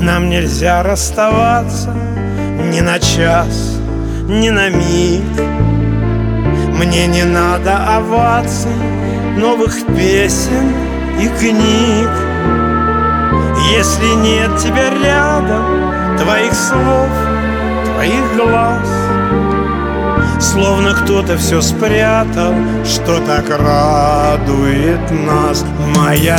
Нам нельзя расставаться ни на час, ни на миг. Мне не надо оваций, новых песен и книг. Если нет тебя рядом, твоих слов, твоих глаз, словно кто-то все спрятал, что так радует нас. Моя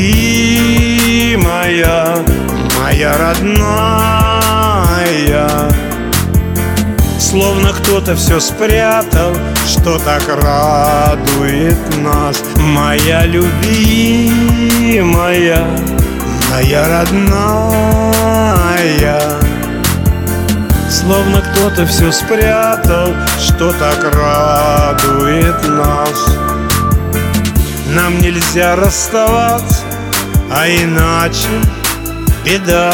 любимая, моя родная, словно кто-то все спрятал, что так радует нас. Моя любимая, моя родная, словно кто-то все спрятал, что так радует нас. Нам нельзя расставаться, а иначе беда.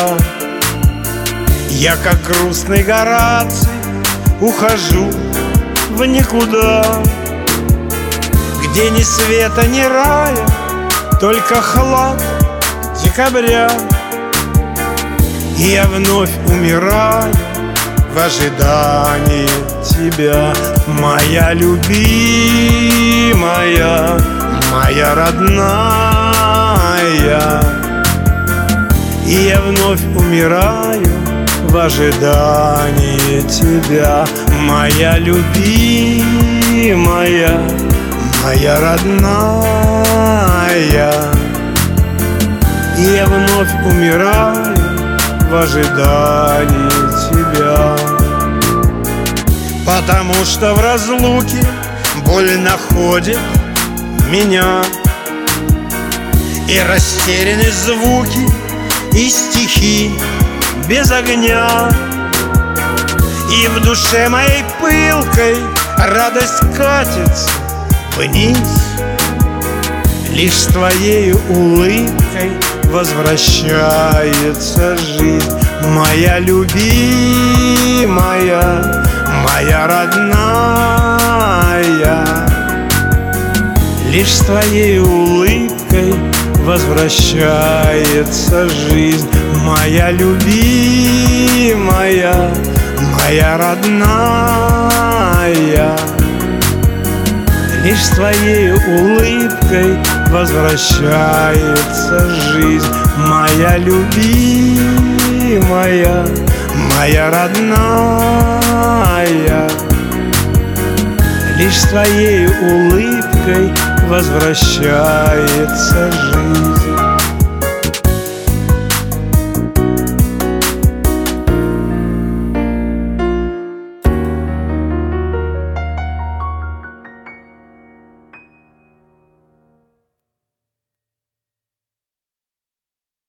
Я, как грустный Гораций, ухожу в никуда, где ни света, ни рая, только хлад декабря. И я вновь умираю в ожидании тебя. Моя любимая, моя родная, и я вновь умираю в ожидании тебя. Моя любимая, моя родная, и я вновь умираю в ожидании тебя. Потому что в разлуке боль находит меня, и растеряны звуки, и стихи без огня. И в душе моей пылкой радость катится вниз. Лишь с твоей улыбкой возвращается жизнь. Моя любимая, моя родная, лишь с твоей улыбкой возвращается жизнь. Моя любимая, моя родная, лишь с твоей улыбкой возвращается жизнь. Моя любимая, моя родная, лишь с твоей улыбкой возвращается жизнь.